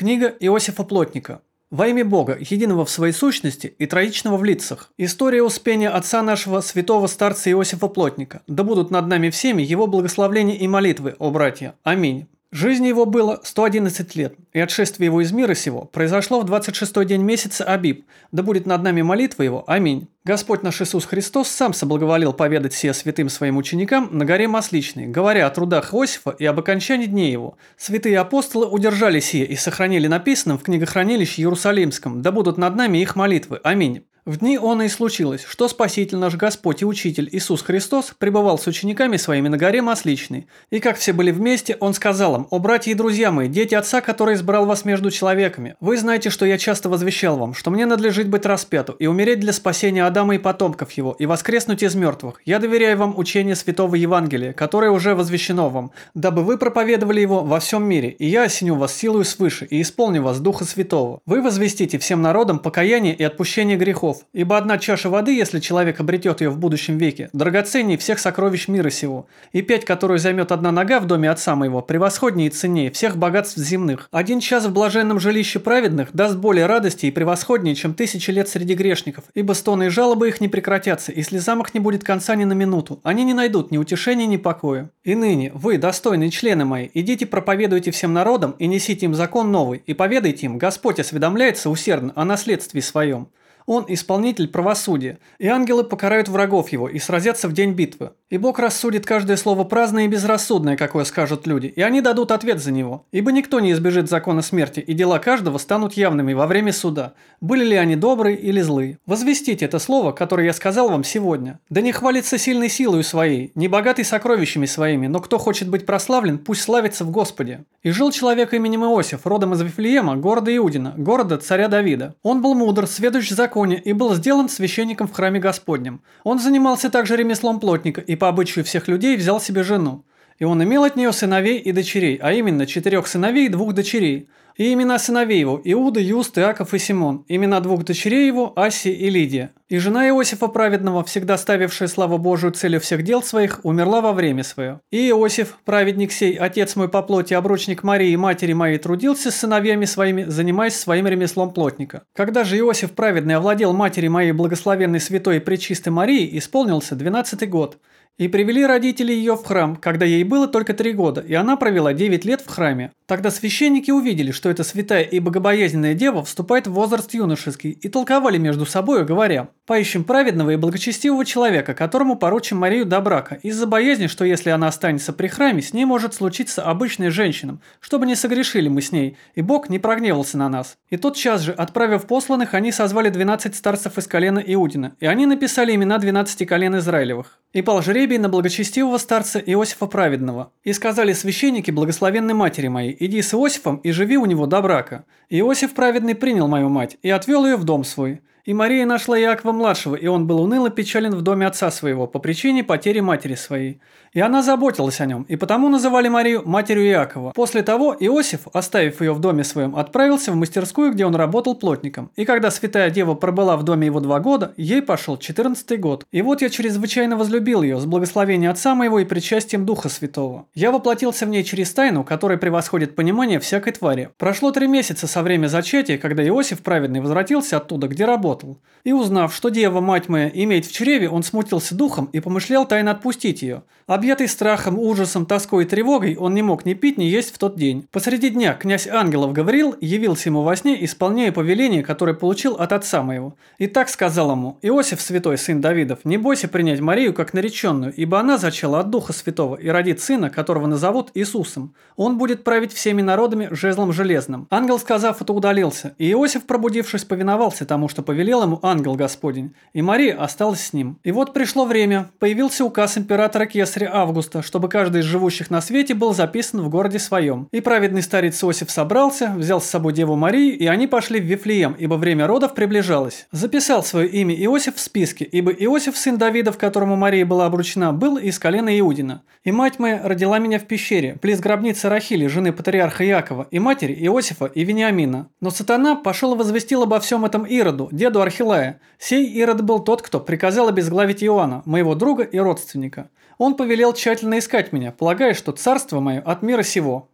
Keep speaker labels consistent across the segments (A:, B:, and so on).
A: Книга Иосифа Плотника. Во имя Бога, единого в своей сущности и троичного в лицах. История успения отца нашего, святого старца Иосифа Плотника. Да будут над нами всеми его благословления и молитвы, о братья. Аминь. Жизни его было 111 лет, и отшествие его из мира сего произошло в 26-й день месяца Абиб. Да будет над нами молитва его. Аминь. Господь наш Иисус Христос сам соблаговолил поведать сие святым своим ученикам на горе Масличной, говоря о трудах Иосифа и об окончании дней его. Святые апостолы удержали сие и сохранили написанным в книгохранилище Иерусалимском, да будут над нами их молитвы. Аминь. В дни оно и случилось, что Спаситель наш Господь и Учитель Иисус Христос пребывал с учениками своими на горе Масличной. И как все были вместе, Он сказал им: «О, братья и друзья мои, дети Отца, который избрал вас между человеками, вы знаете, что я часто возвещал вам, что мне надлежит быть распяту и умереть для спасения Адама и потомков его, и воскреснуть из мертвых. Я доверяю вам учение Святого Евангелия, которое уже возвещено вам, дабы вы проповедовали его во всем мире, и я осеню вас силою свыше и исполню вас Духа Святого. Вы возвестите всем народам покаяние и отпущение грехов. Ибо одна чаша воды, если человек обретет ее в будущем веке, драгоценнее всех сокровищ мира сего, и 5, которую займет одна нога в доме отца моего, превосходнее и ценнее всех богатств земных. 1 час в блаженном жилище праведных даст более радости и превосходнее, чем 1000 лет среди грешников, ибо стоны и жалобы их не прекратятся, и слезам их не будет конца ни на минуту. Они не найдут ни утешения, ни покоя. И ныне, вы, достойные члены мои, идите проповедуйте всем народам и несите им закон новый, и поведайте им: Господь осведомляется усердно о наследстве своем. Он исполнитель правосудия, и ангелы покарают врагов его и сразятся в день битвы. И Бог рассудит каждое слово праздное и безрассудное, какое скажут люди, и они дадут ответ за него. Ибо никто не избежит закона смерти, и дела каждого станут явными во время суда, были ли они добрые или злые. Возвестите это слово, которое я сказал вам сегодня. Да не хвалится сильной силою своей, не богатый сокровищами своими, но кто хочет быть прославлен, пусть славится в Господе. И жил человек именем Иосиф, родом из Вифлеема, города Иудина, города царя Давида. Он был мудр, сведущ в законе, и был сделан священником в храме Господнем. Он занимался также ремеслом плотника и по обычаю всех людей взял себе жену. И он имел от нее сыновей и дочерей, а именно 4 сыновей и 2 дочерей. И имена сыновей его – Иуда, Юст, Иаков и Симон. Имена 2 дочерей его – Асия и Лидия. И жена Иосифа праведного, всегда ставившая славу Божию целью всех дел своих, умерла во время свое. И Иосиф, праведник сей, отец мой по плоти, обручник Марии, матери моей, трудился с сыновьями своими, занимаясь своим ремеслом плотника. Когда же Иосиф праведный овладел матери моей благословенной святой и пречистой Марии, исполнился 12-й год. И привели родители ее в храм, когда ей было только 3 года, и она провела 9 лет в храме. Тогда священники увидели, что эта святая и богобоязненная дева вступает в возраст юношеский, и толковали между собою, говоря: «Поищем праведного и благочестивого человека, которому поручим Марию до брака, из-за боязни, что если она останется при храме, с ней может случиться обычной женщинам, чтобы не согрешили мы с ней, и Бог не прогневался на нас». И тотчас же, отправив посланных, они созвали 12 старцев из колена Иудина, и они написали имена 12 колен Израилевых. И пал жребий на благочестивого старца Иосифа праведного. И сказали священники благословенной матери моей: «Иди с Иосифом и живи у него до брака». И Иосиф праведный принял мою мать и отвел ее в дом свой. И Мария нашла Иакова-младшего, и он был уныло печален в доме отца своего по причине потери матери своей. И она заботилась о нем, и потому называли Марию матерью Иакова. После того Иосиф, оставив ее в доме своем, отправился в мастерскую, где он работал плотником. И когда святая дева пробыла в доме его 2 года, ей пошел 14-й год. И вот я чрезвычайно возлюбил ее с благословения отца моего и причастием Духа Святого. Я воплотился в ней через тайну, которая превосходит понимание всякой твари. Прошло 3 месяца со времени зачатия, когда Иосиф праведный возвратился оттуда, где работал. И узнав, что дева, мать моя, имеет в чреве, он смутился духом и помышлял тайно отпустить ее. Объятый страхом, ужасом, тоской и тревогой, он не мог ни пить, ни есть в тот день. Посреди дня князь ангелов Гавриил явился ему во сне, исполняя повеление, которое получил от отца моего. И так сказал ему: «Иосиф, святой сын Давидов, не бойся принять Марию как нареченную, ибо она зачала от Духа Святого и родит сына, которого назовут Иисусом. Он будет править всеми народами жезлом железным». Ангел, сказав это, удалился, и Иосиф, пробудившись, повиновался тому, что повелел ему ангел Господень, и Мария осталась с ним. И вот пришло время, появился указ императора Кесаря Августа, чтобы каждый из живущих на свете был записан в городе своем. И праведный старец Иосиф собрался, взял с собой деву Марию, и они пошли в Вифлеем, ибо время родов приближалось. Записал свое имя Иосиф в списке, ибо Иосиф, сын Давидов, которому Мария была обручена, был из колена Иудина. И мать моя родила меня в пещере, близ гробницы Рахили, жены патриарха Иакова, и матери Иосифа и Вениамина. Но сатана пошел и возвестил обо всем этом Ироду, деду Архилая. Сей Ирод был тот, кто приказал обезглавить Иоанна, моего друга и родственника. Он повелел тщательно искать меня, полагая, что царство мое от мира сего.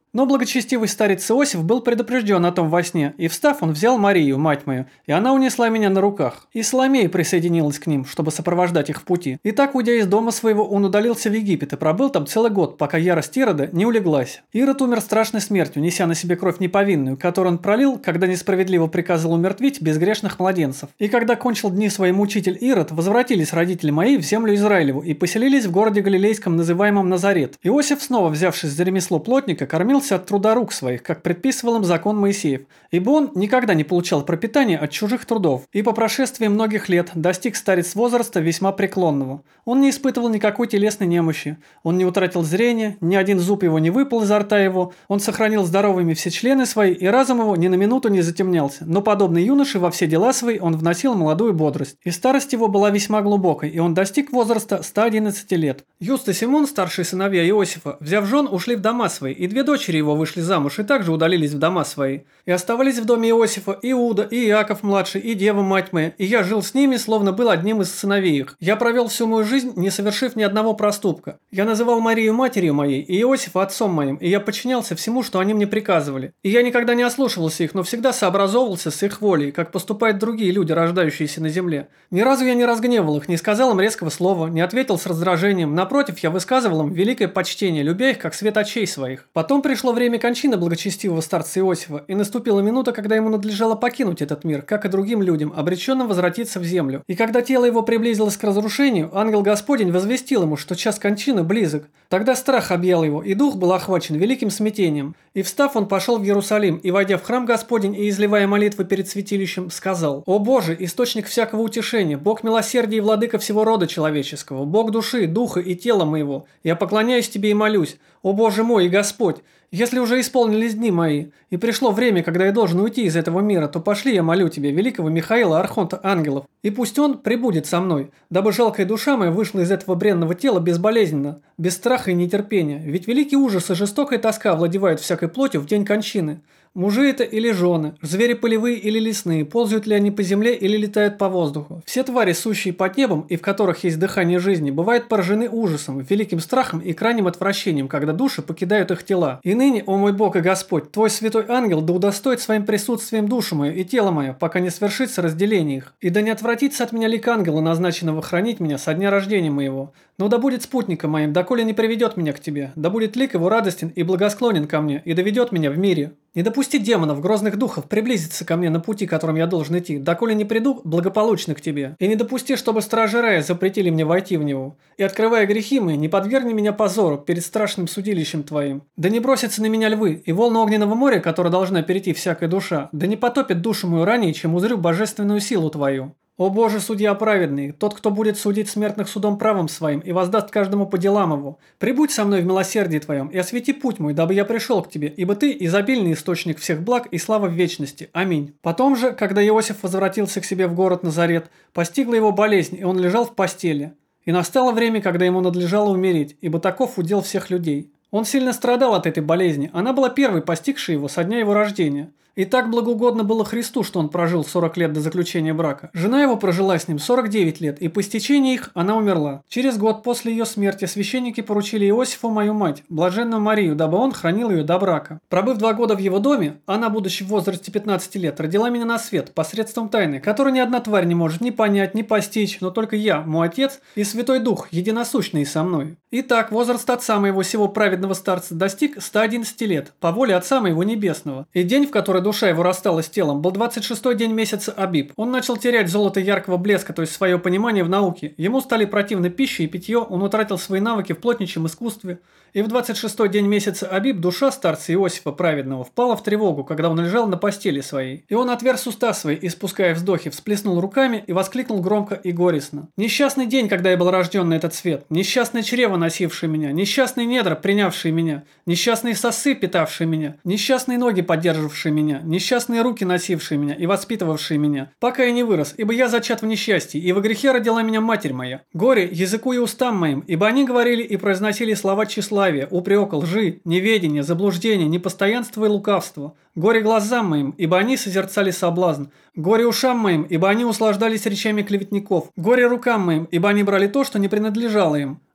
A: Но благочестивый старец Иосиф был предупрежден о том во сне, и встав, он взял Марию, мать мою, и она унесла меня на руках. И Соломея присоединилась к ним, чтобы сопровождать их в пути. И так, уйдя из дома своего, он удалился в Египет и пробыл там целый год, пока ярость Ирода не улеглась. Ирод умер страшной смертью, неся на себе кровь неповинную, которую он пролил, когда несправедливо приказал умертвить безгрешных младенцев. И когда кончил дни свой мучитель Ирод, возвратились родители мои в землю Израилеву и поселились в городе Галилейском, называемом Назарет. Иосиф, снова взявшись за ремесло плотника, кормился от труда рук своих, как предписывал им закон Моисеев, ибо он никогда не получал пропитания от чужих трудов, и по прошествии многих лет достиг старец возраста весьма преклонного. Он не испытывал никакой телесной немощи, он не утратил зрения, ни один зуб его не выпал изо рта его, он сохранил здоровыми все члены свои, и разум его ни на минуту не затемнялся, но подобный юноше во все дела свои он вносил молодую бодрость. И старость его была весьма глубокой, и он достиг возраста 111 лет. Юст и Симон, старшие сыновья Иосифа, взяв жен, ушли в дома свои, и две дочери его вышли замуж и также удалились в дома свои. И оставались в доме Иосифа Иуда, и Иаков младший, и дева мать моя, и я жил с ними, словно был одним из сыновей их. Я провел всю мою жизнь, не совершив ни одного проступка. Я называл Марию матерью моей, и Иосифа отцом моим, и я подчинялся всему, что они мне приказывали. И я никогда не ослушивался их, но всегда сообразовывался с их волей, как поступают другие люди, рождающиеся на земле. Ни разу я не разгневал их, не сказал им резкого слова, не ответил с раздражением. Напротив, я высказывал им великое почтение, любя их, как свет очей своих. Потом пришло время кончины благочестивого старца Иосифа, и наступила минута, когда ему надлежало покинуть этот мир, как и другим людям, обреченным возвратиться в землю. И когда тело его приблизилось к разрушению, ангел Господень возвестил ему, что час кончины близок. Тогда страх объял его, и дух был охвачен великим смятением. И встав, он пошел в Иерусалим, и, войдя в храм Господень и изливая молитвы перед святилищем, сказал: «О Боже, источник всякого утешения, Бог милосердия и владыка всего рода человеческого, Бог души, духа и тела моего, я поклоняюсь Тебе и молюсь, о Боже мой и Господь, если уже исполнились дни мои, и пришло время, когда я должен уйти из этого мира, то пошли, я молю Тебя, великого Михаила, архонта ангелов, и пусть он пребудет со мной, дабы жалкая душа моя вышла из этого бренного тела безболезненно, без страха и нетерпения, ведь великий ужас и жестокая тоска овладевают всякой плотью в день кончины. Мужи это или жены, звери полевые или лесные, ползают ли они по земле или летают по воздуху. Все твари, сущие под небом и в которых есть дыхание жизни, бывают поражены ужасом, великим страхом и крайним отвращением, когда души покидают их тела. И ныне, о мой Бог и Господь, Твой святой ангел да удостоит своим присутствием душу мою и тело мое, пока не свершится разделение их. И да не отвратится от меня лик ангела, назначенного хранить меня со дня рождения моего. Но да будет спутником моим, доколе не приведет меня к Тебе, да будет лик его радостен и благосклонен ко мне, и доведет меня в мире. Не допусти демонов, грозных духов, приблизиться ко мне на пути, которым я должен идти, доколе не приду благополучно к Тебе. И не допусти, чтобы стражи рая запретили мне войти в него. И, открывая грехи мои, не подвергни меня позору перед страшным судилищем Твоим. Да не бросятся на меня львы, и волны огненного моря, которое должна перейти всякая душа, да не потопит душу мою ранее, чем узрю божественную силу Твою. О Боже, судья праведный, тот, кто будет судить смертных судом правым своим и воздаст каждому по делам его, прибудь со мной в милосердии Твоем и освети путь мой, дабы я пришел к Тебе, ибо Ты – изобильный источник всех благ и славы в вечности. Аминь». Потом же, когда Иосиф возвратился к себе в город Назарет, постигла его болезнь, и он лежал в постели. И настало время, когда ему надлежало умереть, ибо таков удел всех людей. Он сильно страдал от этой болезни, она была первой, постигшей его со дня его рождения. И так благоугодно было Христу, что он прожил 40 лет до заключения брака. Жена его прожила с ним 49 лет, и по истечении их она умерла. Через год после ее смерти священники поручили Иосифу мою мать, блаженную Марию, дабы он хранил ее до брака. Пробыв 2 года в его доме, она, будучи в возрасте 15 лет, родила меня на свет посредством тайны, которую ни одна тварь не может ни понять, ни постичь, но только я, мой отец и Святой Дух, единосущный со мной. Итак, возраст отца моего сего праведного старца достиг 111 лет, по воле Отца моего Небесного. И день, в который душа его рассталась с телом, был 26-й день месяца Абиб. Он начал терять золото яркого блеска, то есть свое понимание в науке. Ему стали противны пища и питье, он утратил свои навыки в плотничьем искусстве. И в 26-й день месяца Абиб душа старца Иосифа праведного впала в тревогу, когда он лежал на постели своей. И он отверз уста свои, испуская вздохи, всплеснул руками и воскликнул громко и горестно: «Несчастный день, когда я был рожден на этот свет! Несчастное чрево, носившее меня! Несчастные недра, принявшие меня! Несчастные сосы, питавшие меня! Несчастные ноги, поддерживавшие меня! Несчастные руки, носившие меня и воспитывавшие меня! Пока я не вырос, ибо я зачат в несчастье, и во грехе родила меня матерь моя! Горе языку и устам моим, ибо они говорили и произносили слова тщеславия, упрека, лжи, неведения, заблуждения, непостоянства и лукавства. Горе глазам моим, ибо они созерцали соблазн. Горе ушам моим, ибо они услаждались речами клеветников. Горе рукам моим, ибо они брали то, что не принадлежало им.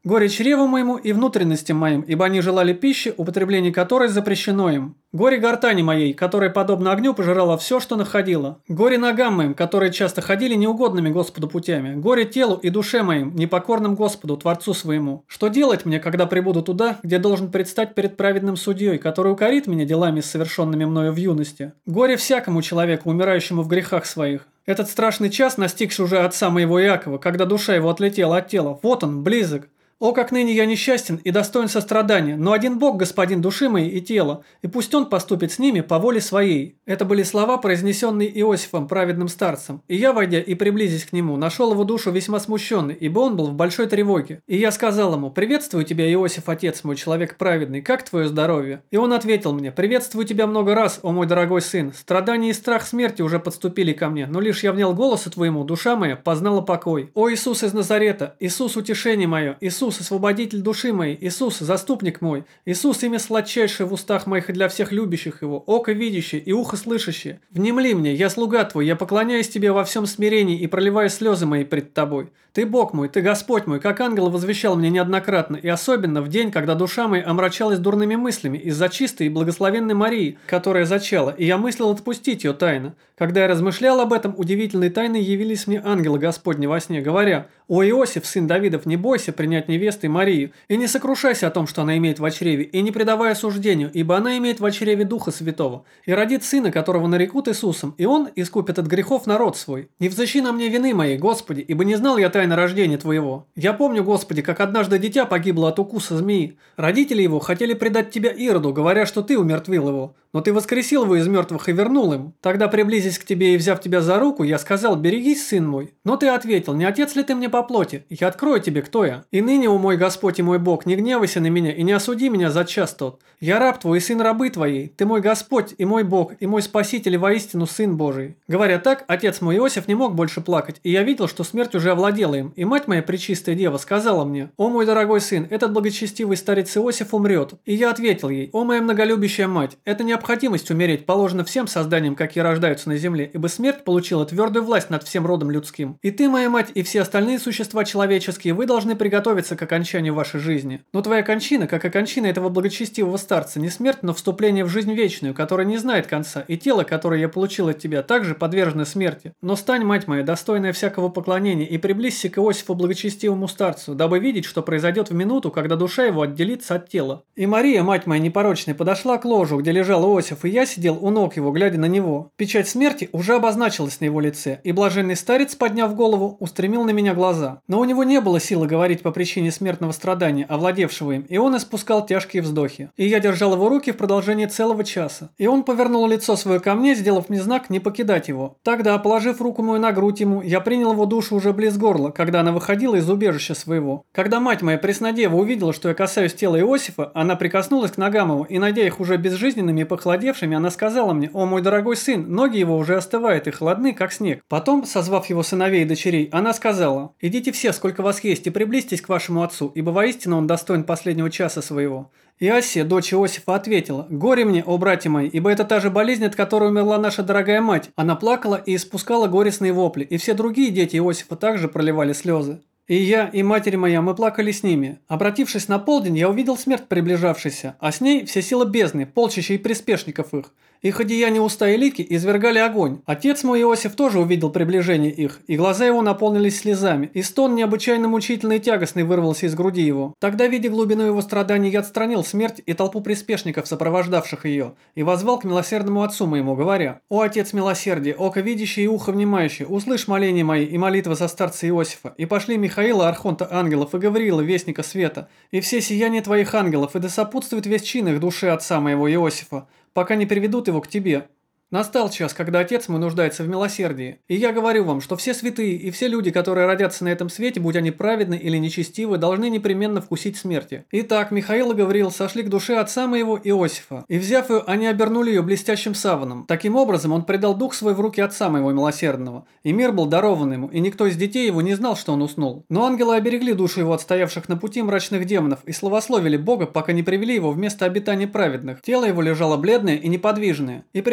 A: Горе чреву моему и внутренностям моим, ибо они желали пищи, употребление которой запрещено им. Горе гортани моей, которая подобно огню пожирала все, что находила. Горе ногам моим, которые часто ходили неугодными Господу путями. Горе телу и душе моим, непокорным Господу, Творцу своему. Что делать мне, когда прибуду туда, где должен предстать перед праведным судьей, который укорит меня делами, совершенными мною в юности? Горе всякому человеку, умирающему в грехах своих. Этот страшный час, настигший уже отца моего Иакова, когда душа его отлетела от тела, вот он, близок. О, как ныне я несчастен и достоин сострадания, но один Бог, господин души моей и тела, и пусть Он поступит с ними по воле своей». Это были слова, произнесенные Иосифом, праведным старцем. И я, войдя и приблизясь к нему, нашел его душу весьма смущенной, ибо он был в большой тревоге. И я сказал ему: «Приветствую тебя, Иосиф, отец мой, человек праведный, как твое здоровье?» И он ответил мне: «Приветствую тебя много раз, о мой дорогой сын. Страдания и страх смерти уже подступили ко мне, но лишь я внял голосу твоему, душа моя познала покой. О Иисус из Назарета, Иисус утешение мое, Иисус освободитель души моей, Иисус заступник мой, Иисус имя сладчайшее в устах моих и для всех любящих его, око видящее и ухо слышащее. Внемли мне, я слуга твой, я поклоняюсь тебе во всем смирении и проливаю слезы мои пред тобой. Ты Бог мой, ты Господь мой, как ангел возвещал мне неоднократно, и особенно в день, когда душа моя омрачалась дурными мыслями из-за чистой и благословенной Марии, которая зачала, и я мыслил отпустить ее тайно. Когда я размышлял об этом, удивительной тайной явились мне ангелы Господни во сне, говоря: «О Иосиф, сын Давидов, не бойся принять невестой Марию, и не сокрушайся о том, что она имеет в чреве, и не предавай осуждению, ибо она имеет в чреве Духа Святого, и родит сына, которого нарекут Иисусом, и он искупит от грехов народ свой. Не взыщи на мне вины моей, Господи, ибо не знал я тайны рождения Твоего. Я помню, Господи, как однажды дитя погибло от укуса змеи. Родители его хотели предать Тебя Ироду, говоря, что Ты умертвил его. Но Ты воскресил его из мертвых и вернул им. Тогда, приблизясь к Тебе и взяв Тебя за руку, я сказал: берегись, сын мой. Но Ты ответил: не отец ли Ты мне по плоти? Я открою Тебе, кто я. И ныне, о мой Господь и мой Бог, не гневайся на меня и не осуди меня за час тот. Я раб Твой и сын рабы Твоей. Ты мой Господь и мой Бог, и мой Спаситель и воистину Сын Божий». Говоря так, отец мой Иосиф не мог больше плакать, и я видел, что смерть уже овладела им. И мать моя, пречистая дева, сказала мне: «О мой дорогой сын, этот благочестивый старец Иосиф умрет». И я ответил ей: «О моя многолюбящая мать, это необходимость умереть положена всем созданиям, какие рождаются на земле, ибо смерть получила твердую власть над всем родом людским. И ты, моя мать, и все остальные существа человеческие, вы должны приготовиться к окончанию вашей жизни. Но твоя кончина, как и кончина этого благочестивого старца, не смерть, но вступление в жизнь вечную, которая не знает конца, и тело, которое я получил от тебя, также подвержено смерти. Но стань, мать моя, достойная всякого поклонения, и приблизься к Иосифу благочестивому старцу, дабы видеть, что произойдет в минуту, когда душа его отделится от тела». И Мария, мать моя непорочная, подошла к ложу, где лежал Иосиф, и я сидел у ног его, глядя на него. Печать смерти уже обозначилась на его лице, и блаженный старец, подняв голову, устремил на меня глаза. Но у него не было силы говорить по причине смертного страдания, овладевшего им, и он испускал тяжкие вздохи. И я держал его руки в продолжении целого часа. И он повернул лицо свое ко мне, сделав мне знак не покидать его. Тогда, положив руку мою на грудь ему, я принял его душу уже близ горла, когда она выходила из убежища своего. Когда мать моя Преснодева увидела, что я касаюсь тела Иосифа, она прикоснулась к ногам его, и, найдя их уже безжизненными и похолодевшими, она сказала мне: «О мой дорогой сын, ноги его уже остывают и холодны, как снег». Потом, созвав его сыновей и дочерей, она сказала: «Идите все, сколько вас есть, и приблизьтесь к вашему отцу, ибо воистину он достоин последнего часа своего». И Асия, дочь Иосифа, ответила: «Горе мне, о братья мои, ибо это та же болезнь, от которой умерла наша дорогая мать». Она плакала и испускала горестные вопли, и все другие дети Иосифа также проливали слезы. И я, и матери моя, мы плакали с ними. Обратившись на полдень, я увидел смерть приближавшейся, а с ней все силы бездны, полчища и приспешников их. Их одеяния уста и лики извергали огонь. Отец мой Иосиф тоже увидел приближение их, и глаза его наполнились слезами, и стон необычайно мучительный и тягостный вырвался из груди его. Тогда, видя глубину его страданий, я отстранил смерть и толпу приспешников, сопровождавших ее, и воззвал к милосердному отцу моему, говоря: «О Отец милосердия, око видящий и ухо внимающий, услышь моления мои и молитвы за старца Иосифа, и пошли Михаила, архонта ангелов, и Гавриила, вестника света, и все сияния твоих ангелов, и да сопутствует весь чин их души отца моего Иосифа, пока не приведут его к тебе». Настал час, когда Отец мой нуждается в милосердии. И я говорю вам, что все святые и все люди, которые родятся на этом свете, будь они праведны или нечестивы, должны непременно вкусить смерти. Итак, Михаил и Гавриил сошли к душе отца моего Иосифа, и, взяв ее, они обернули ее блестящим саваном. Таким образом, он предал дух свой в руки отца моего милосердного, и мир был дарован ему, и никто из детей его не знал, что он уснул. Но ангелы оберегли душу его от стоявших на пути мрачных демонов и славословили Бога, пока не привели его в место обитания праведных. Тело его лежало бледное и неподвижное, и, приблизив руки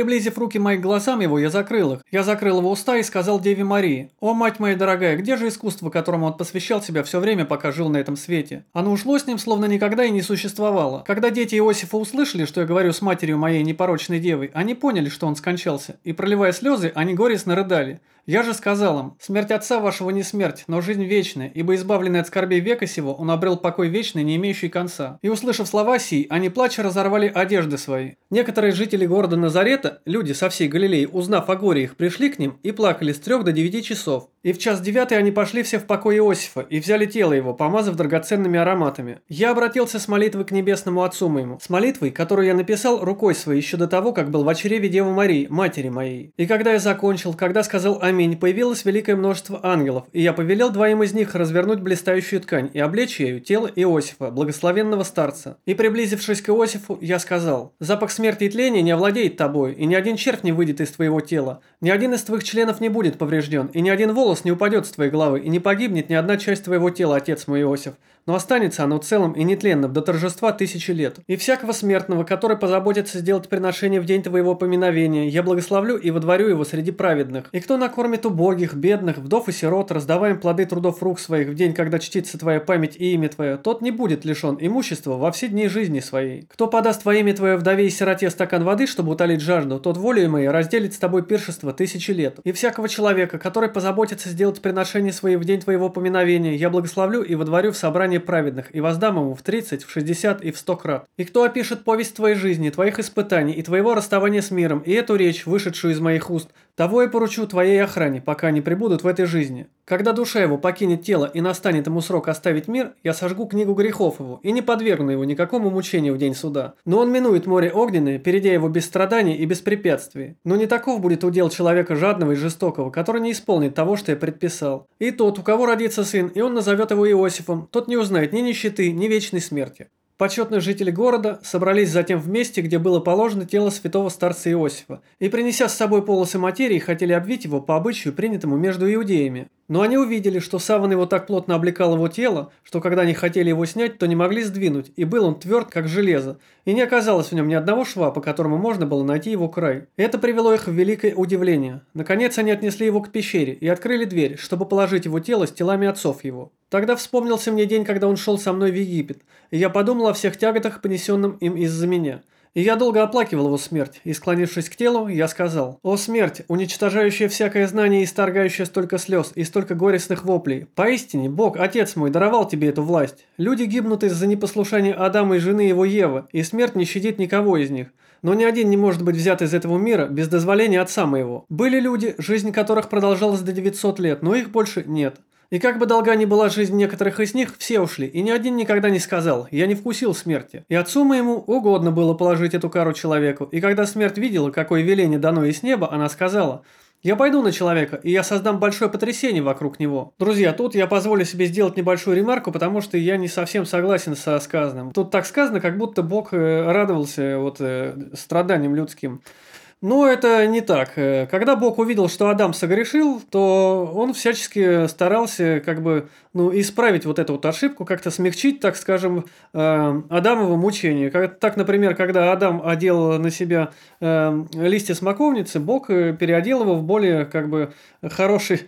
A: руки мои к глазам его, я закрыл их. Я закрыл его уста и сказал Деве Марии: «О, мать моя дорогая, где же искусство, которому он посвящал себя все время, пока жил на этом свете?» Оно ушло с ним, словно никогда и не существовало. Когда дети Иосифа услышали, что я говорю с матерью моей непорочной девой, они поняли, что он скончался, и, проливая слезы, они горестно рыдали. Я же сказал им: смерть отца вашего не смерть, но жизнь вечная, ибо избавленный от скорбей века сего, он обрел покой вечный, не имеющий конца. И, услышав слова сии, они плача разорвали одежды свои. Некоторые жители города Назарета, люди со всей Галилеи, узнав о горе их, пришли к ним и плакали с 3 до 9 часов. И в час 9 они пошли все в покой Иосифа и взяли тело его, помазав драгоценными ароматами. Я обратился с молитвой к небесному Отцу моему, с молитвой, которую я написал рукой своей еще до того, как был в чреве Девы Марии, матери моей. И когда я закончил, когда сказал «Аминь», появилось великое множество ангелов, и я повелел двоим из них развернуть блистающую ткань и облечь ею тело Иосифа, благословенного старца. И приблизившись к Иосифу, я сказал: «Запах смерти и тления не овладеет тобой, и ни один червь не выйдет из твоего тела, ни один из твоих членов не будет поврежден, и ни один волос не упадет с твоей головы, и не погибнет ни одна часть твоего тела, отец мой Иосиф, но останется оно целым и нетленным до торжества 1000 лет. И всякого смертного, который позаботится сделать приношение в день твоего поминовения, я благословлю и водворю его среди праведных. И кто накормит убогих, бедных, вдов и сирот, раздавая им плоды трудов рук своих в день, когда чтится твоя память и имя твое, тот не будет лишен имущества во все дни жизни своей. Кто подаст во имя твое вдове и сироте стакан воды, чтобы утолить жажду, тот волею моей разделит с тобой пиршество 1000 лет. И всякого человека, который позаботится сделать приношение свои в день твоего поминовения, я благословлю и водворю в собрание праведных, и воздам ему в 30, в 60 и в 100 крат. И кто опишет повесть твоей жизни, твоих испытаний и твоего расставания с миром, и эту речь, вышедшую из моих уст, того я поручу твоей охране, пока они пребудут в этой жизни. Когда душа его покинет тело и настанет ему срок оставить мир, я сожгу книгу грехов его и не подвергну его никакому мучению в день суда. Но он минует море огненное, перейдя его без страданий и без препятствий. Но не таков будет удел человека жадного и жестокого, который не исполнит того, что я предписал. И тот, у кого родится сын, и он назовет его Иосифом, тот не узнает ни нищеты, ни вечной смерти». Почетные жители города собрались затем в месте, где было положено тело святого старца Иосифа, и, принеся с собой полосы материи, хотели обвить его по обычаю, принятому между иудеями. Но они увидели, что саван его так плотно облекал его тело, что когда они хотели его снять, то не могли сдвинуть, и был он тверд, как железо, и не оказалось в нем ни одного шва, по которому можно было найти его край. Это привело их в великое удивление. Наконец они отнесли его к пещере и открыли дверь, чтобы положить его тело с телами отцов его. Тогда вспомнился мне день, когда он шел со мной в Египет, и я подумал о всех тяготах, понесенным им из-за меня. И я долго оплакивал его смерть, и, склонившись к телу, я сказал: «О смерть, уничтожающая всякое знание и исторгающая столько слез и столько горестных воплей! Поистине, Бог, Отец мой, даровал тебе эту власть. Люди гибнут из-за непослушания Адама и жены его Евы, и смерть не щадит никого из них. Но ни один не может быть взят из этого мира без дозволения Отца моего. Были люди, жизнь которых продолжалась до 900 лет, но их больше нет». И как бы долга ни была жизнь некоторых из них, все ушли, и ни один никогда не сказал: «Я не вкусил смерти». И отцу моему угодно было положить эту кару человеку, и когда смерть видела, какое веление дано ей с неба, она сказала: «Я пойду на человека, и я создам большое потрясение вокруг него». Друзья, тут я позволю себе сделать небольшую ремарку, потому что я не совсем согласен со сказанным. Тут так сказано, как будто Бог радовался страданиям людским. Но это не так. Когда Бог увидел, что Адам согрешил, то он всячески старался исправить вот эту вот ошибку, как-то смягчить, так скажем, Адамово мучение. Так, например, когда Адам одел на себя листья смоковницы, Бог переодел его в более хорошее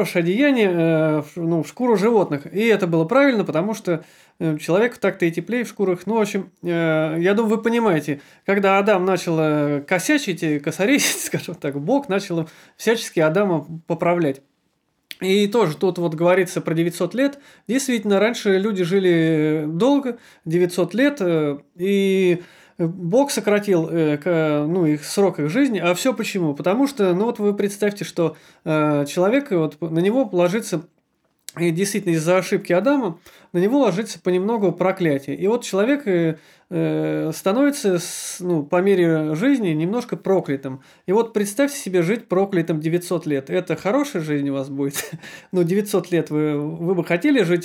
A: одеяние, в шкуру животных. И это было правильно, потому что человеку так-то и теплее в шкурах. Ну, в общем, я думаю, вы понимаете, когда Адам начал косячить, косорезить, скажем так, Бог начал всячески Адама поправлять. И тоже тут вот говорится про 900 лет. Действительно, раньше люди жили долго, 900 лет, и Бог сократил их срок их жизни. А все почему? Потому что, вы представьте, что человек, на него ложится, и действительно из-за ошибки Адама, на него ложится понемногу проклятие. И вот человек становится по мере жизни немножко проклятым. И вот представьте себе жить проклятым 900 лет. Это хорошая жизнь у вас будет? 900 лет вы бы хотели жить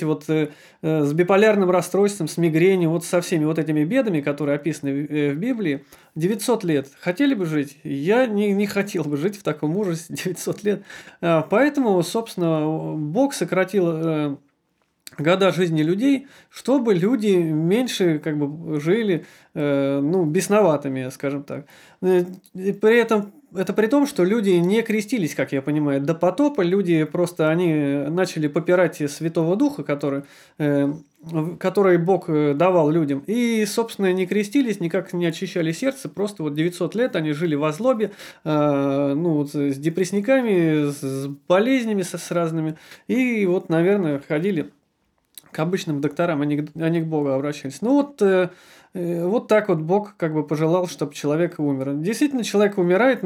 A: с биполярным расстройством, с мигренью, со всеми вот этими бедами, которые описаны в Библии. 900 лет. Хотели бы жить? Я не хотел бы жить в таком ужасе 900 лет. Поэтому, собственно, Бог сократил года жизни людей, чтобы люди меньше жили бесноватыми, скажем так. При этом Это при том, что люди не крестились, как я понимаю, до потопа. Люди просто, они начали попирать Святого Духа, который Бог давал людям. И, собственно, не крестились, никак не очищали сердце. Просто вот 900 лет они жили во злобе, с депрессниками, с болезнями с разными. И вот, наверное, ходили к обычным докторам, они к Богу обращались. Вот так вот Бог как бы пожелал, чтобы человек умер. Действительно, человек умирает,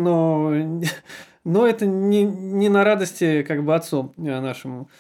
A: но это не на радости как бы отцу нашему.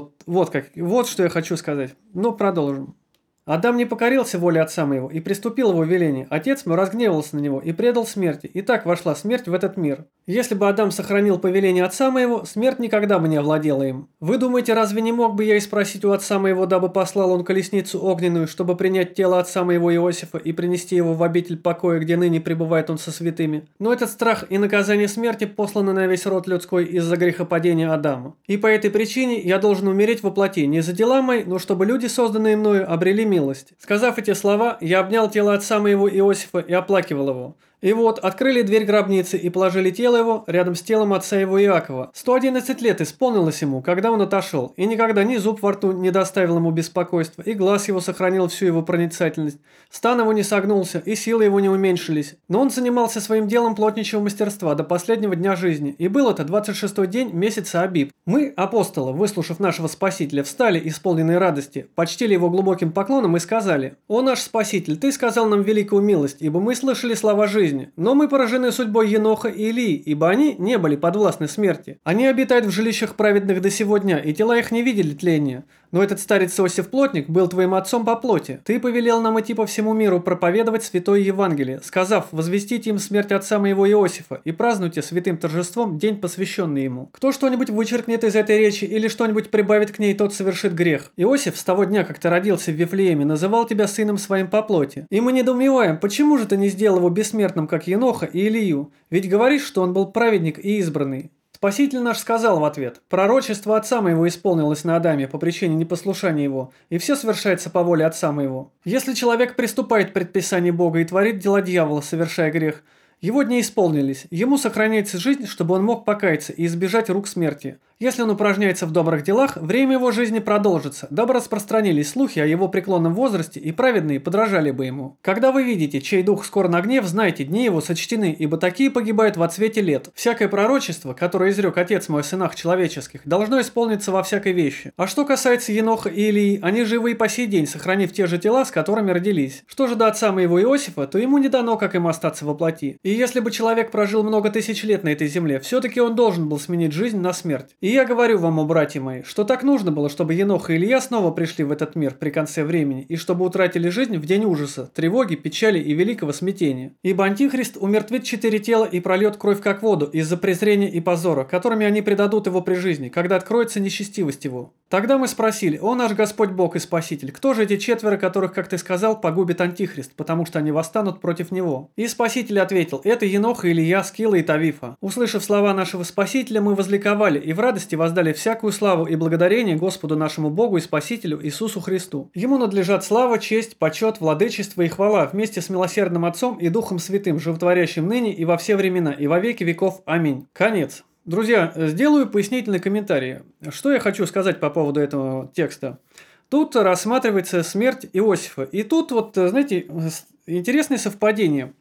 A: Вот что я хочу сказать. Но продолжим. Адам не покорился воле отца моего и приступил его веление. Отец мой разгневался на него и предал смерти. И так вошла смерть в этот мир. Если бы Адам сохранил повеление отца моего, смерть никогда бы не овладела им. Вы думаете, разве не мог бы я и спросить у отца моего, дабы послал он колесницу огненную, чтобы принять тело отца моего Иосифа и принести его в обитель покоя, где ныне пребывает он со святыми? Но этот страх и наказание смерти посланы на весь род людской из-за грехопадения Адама. И по этой причине я должен умереть во плоти не за дела мои, но чтобы люди, созданные мною, обрели милость. Сказав эти слова, я обнял тело отца моего Иосифа и оплакивал его. И вот, открыли дверь гробницы и положили тело его рядом с телом отца его Иакова. 111 лет исполнилось ему, когда он отошел, и никогда ни зуб во рту не доставил ему беспокойства, и глаз его сохранил всю его проницательность. Стан его не согнулся, и силы его не уменьшились. Но он занимался своим делом плотничьего мастерства до последнего дня жизни, и был это 26-й день месяца Абиб. Мы, апостолы, выслушав нашего Спасителя, встали, исполненные радости, почтили его глубоким поклоном и сказали: «О наш Спаситель, ты сказал нам великую милость, ибо мы слышали слова жизни. Но мы поражены судьбой Еноха и Илии, ибо они не были подвластны смерти. Они обитают в жилищах праведных до сего дня, и тела их не видели тления. Но этот старец Иосиф Плотник был твоим отцом по плоти. Ты повелел нам идти по всему миру проповедовать святое Евангелие, сказав: возвестите им смерть отца моего Иосифа, и празднуйте святым торжеством день, посвященный ему. Кто что-нибудь вычеркнет из этой речи или что-нибудь прибавит к ней, тот совершит грех. Иосиф с того дня, как ты родился в Вифлееме, называл тебя сыном своим по плоти. И мы недоумеваем, почему же ты не сделал его бессмертным, как Еноха и Илию? Ведь говоришь, что он был праведник и избранный». Спаситель наш сказал в ответ: «Пророчество отца моего исполнилось на Адаме по причине непослушания его, и все совершается по воле отца моего. Если человек приступает к предписанию Бога и творит дела дьявола, совершая грех, его дни исполнились, ему сохраняется жизнь, чтобы он мог покаяться и избежать рук смерти. Если он упражняется в добрых делах, время его жизни продолжится, дабы распространились слухи о его преклонном возрасте, и праведные подражали бы ему. Когда вы видите, чей дух скор на гнев, знайте, дни его сочтены, ибо такие погибают во цвете лет. Всякое пророчество, которое изрек Отец мой о сынах человеческих, должно исполниться во всякой вещи. А что касается Еноха и Илии, они живы и по сей день, сохранив те же тела, с которыми родились. Что же до отца моего Иосифа, то ему не дано, как им остаться во плоти. И если бы человек прожил много тысяч лет на этой земле, все-таки он должен был сменить жизнь на смерть. И я говорю вам, о братья мои, что так нужно было, чтобы Енох и Илья снова пришли в этот мир при конце времени, и чтобы утратили жизнь в день ужаса, тревоги, печали и великого смятения. Ибо Антихрист умертвит 4 тела и прольет кровь как воду из-за презрения и позора, которыми они предадут его при жизни, когда откроется нечестивость его. Тогда мы спросили: о наш Господь Бог и Спаситель, кто же эти 4, которых, как ты сказал, погубит Антихрист, потому что они восстанут против него? И Спаситель ответил: это Енох, Илия, Скила и Тавифа. Услышав слова нашего Спасителя, мы возликовали и в радости воздали всякую славу и благодарение Господу нашему Богу и Спасителю Иисусу Христу. Ему надлежат слава, честь, почет, владычество и хвала вместе с милосердным Отцом и Духом Святым, животворящим ныне и во все времена, и во веки веков. Аминь. Конец. Друзья, сделаю пояснительный комментарий. Что я хочу сказать по поводу этого текста? Тут рассматривается смерть Иосифа. И тут, вот, знаете, интересное совпадение.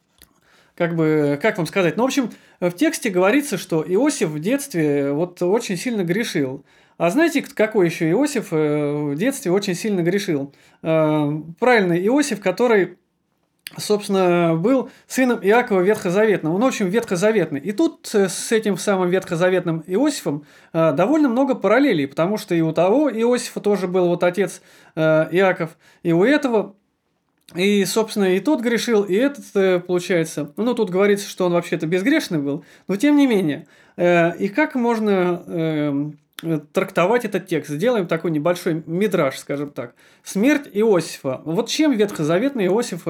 A: Как вам сказать? Ну, в общем, в тексте говорится, что Иосиф в детстве вот очень сильно грешил. А знаете, какой еще Иосиф в детстве очень сильно грешил? Правильный Иосиф, который, собственно, был сыном Иакова Ветхозаветного. Он, в общем, ветхозаветный. И тут с этим самым ветхозаветным Иосифом довольно много параллелей, потому что и у того Иосифа тоже был вот отец Иаков, и у этого... И, собственно, и тот грешил, и этот, получается... Ну, тут говорится, что он вообще-то безгрешный был, но тем не менее. И как можно трактовать этот текст? Сделаем такой небольшой мидраж, скажем так. Смерть Иосифа. Вот чем ветхозаветный Иосиф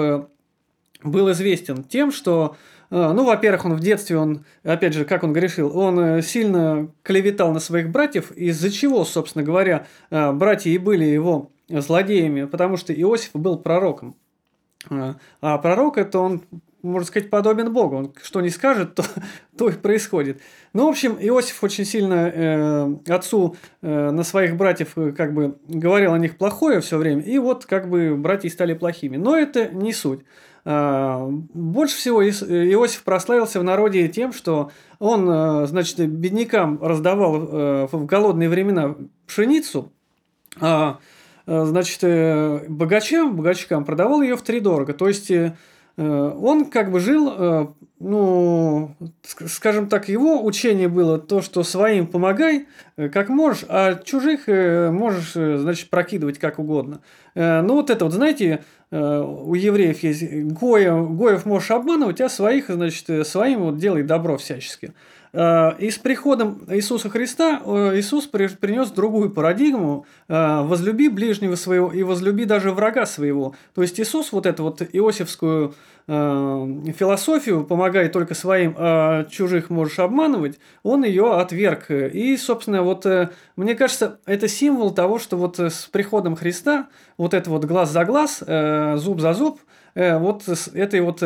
A: был известен? Тем, что... Ну, во-первых, он в детстве, опять же, как он грешил, он сильно клеветал на своих братьев, из-за чего, собственно говоря, братья и были его злодеями, потому что Иосиф был пророком. А пророк – это он можно сказать, подобен Богу. Он что не скажет, то и происходит. Ну, в общем, Иосиф очень сильно отцу на своих братьев как бы говорил о них плохое все время, и вот как бы братья стали плохими. Но это не суть. Больше всего Иосиф прославился в народе тем, что он, значит, беднякам раздавал в голодные времена пшеницу, значит, богачкам продавал ее втридорого. То есть он как бы жил, ну, скажем так, его учение было то, что своим помогай, как можешь, а чужих можешь, значит, прокидывать как угодно. Ну, вот это вот, знаете, у евреев есть гоев можешь обманывать, а своих, значит, своим вот делай добро всячески. И с приходом Иисуса Христа Иисус принес другую парадигму: возлюби ближнего своего и возлюби даже врага своего. То есть Иисус вот эту вот иосифскую философию «помогай только своим, а чужих можешь обманывать», он ее отверг. И, собственно, вот мне кажется, это символ того, что вот с приходом Христа вот это вот глаз за глаз, зуб за зуб, вот с этой вот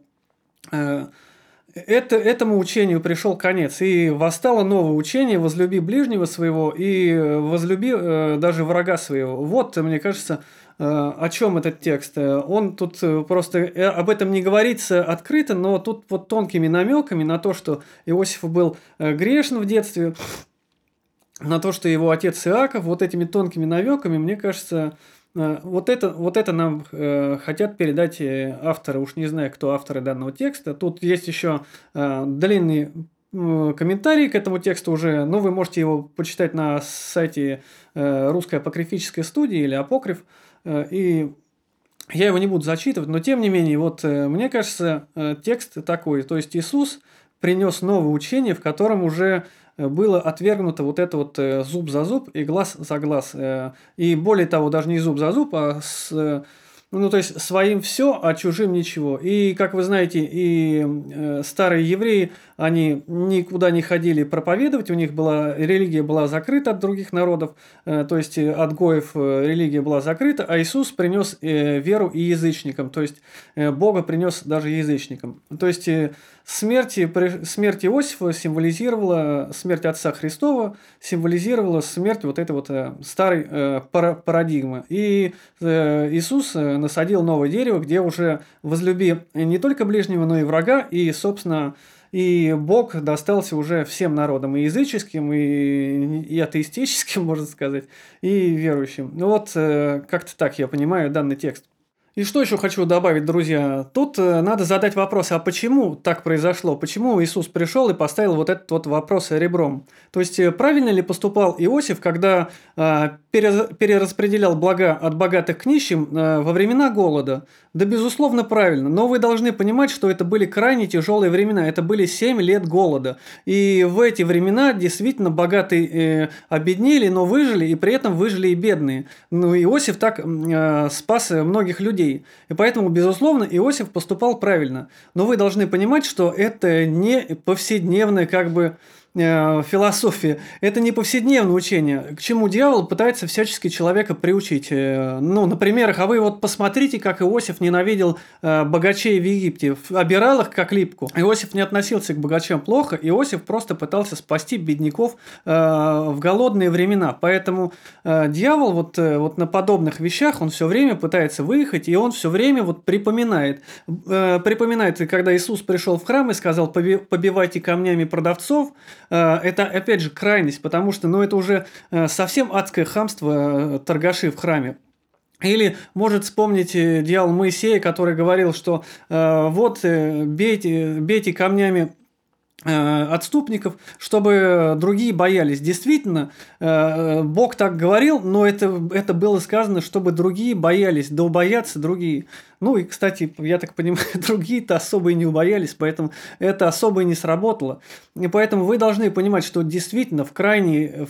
A: этому учению пришел конец, и восстало новое учение: возлюби ближнего своего и возлюби даже врага своего. Вот, мне кажется, о чем этот текст. Он тут просто об этом не говорится открыто, но тут вот тонкими намеками на то, что Иосиф был грешен в детстве, на то, что его отец Иаков, вот этими тонкими намеками, мне кажется, вот это нам хотят передать авторы. Уж не знаю, кто авторы данного текста. Тут есть еще длинный комментарий к этому тексту уже, но вы можете его почитать на сайте Русской апокрифической студии или Апокриф. И я его не буду зачитывать, но тем не менее, вот мне кажется, текст такой. То есть Иисус принес новое учение, в котором уже было отвергнуто вот это вот зуб за зуб и глаз за глаз. И более того, даже не зуб за зуб, а ну, то есть своим все, а чужим ничего. И, как вы знаете, и старые евреи, они никуда не ходили проповедовать, у них религия была закрыта от других народов, то есть от гоев религия была закрыта, а Иисус принес веру и язычникам, то есть Бога принес даже язычникам. То есть смерть Иосифа символизировала, смерть Отца Христова символизировала смерть вот этой вот старой парадигмы. И Иисус насадил новое дерево, где уже возлюби не только ближнего, но и врага, и, собственно, и Бог достался уже всем народам, и языческим, и атеистическим, можно сказать, и верующим. Ну вот, как-то так я понимаю данный текст. И что еще хочу добавить, друзья? Тут надо задать вопрос: а почему так произошло? Почему Иисус пришел и поставил вот этот вот вопрос ребром? То есть, правильно ли поступал Иосиф, когда перераспределял блага от богатых к нищим во времена голода? Да, безусловно, правильно. Но вы должны понимать, что это были крайне тяжелые времена. Это были 7 лет голода. И в эти времена действительно богатые обеднели, но выжили, и при этом выжили и бедные. Ну, Иосиф так спас многих людей. И поэтому, безусловно, Иосиф поступал правильно. Но вы должны понимать, что это не повседневная как бы философия. Это не повседневное учение, к чему дьявол пытается всячески человека приучить. Ну, на примерах: а вы вот посмотрите, как Иосиф ненавидел богачей в Египте, обирал их как липку. Иосиф не относился к богачам плохо, Иосиф просто пытался спасти бедняков в голодные времена. Поэтому дьявол вот на подобных вещах, он все время пытается выехать, и он все время вот припоминает, когда Иисус пришел в храм и сказал: побивайте камнями продавцов. Это, опять же, крайность, потому что, ну, это уже совсем адское хамство, торгаши в храме. Или может вспомнить дьявол Моисея, который говорил, что вот бейте камнями отступников, чтобы другие боялись. Действительно, Бог так говорил, но это было сказано, чтобы другие боялись, да убоятся другие. Ну и, кстати, я так понимаю, другие-то особо и не убоялись, поэтому это особо и не сработало. И поэтому вы должны понимать, что действительно в крайние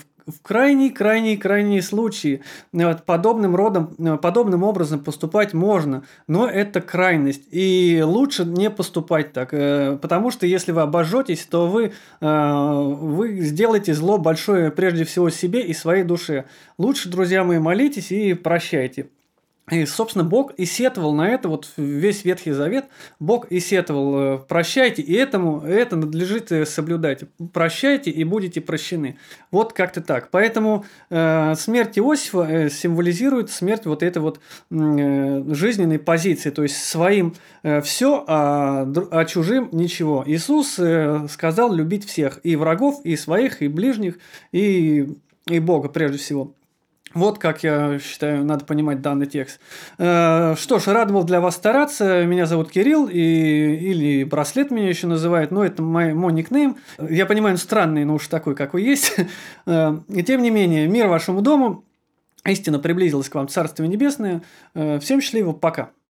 A: случаи подобным образом поступать можно, но это крайность. И лучше не поступать так, потому что если вы обожжетесь, то вы сделаете зло большое прежде всего себе и своей душе. Лучше, друзья мои, молитесь и прощайте. И, собственно, Бог и сетовал на это, вот весь Ветхий Завет, Бог и сетовал, прощайте, и это надлежит соблюдать. Прощайте, и будете прощены. Вот как-то так. Поэтому смерть Иосифа символизирует смерть вот этой вот жизненной позиции, то есть своим все, а чужим ничего. Иисус сказал любить всех, и врагов, и своих, и ближних, и Бога прежде всего. Вот как я считаю, надо понимать данный текст. Что ж, рад был для вас стараться. Меня зовут Кирилл, или Браслет меня еще называют, но это мой никнейм. Я понимаю, он странный, но уж такой, какой есть. И тем не менее, мир вашему дому. Истина приблизилась к вам, Царствие Небесное. Всем счастливо, пока.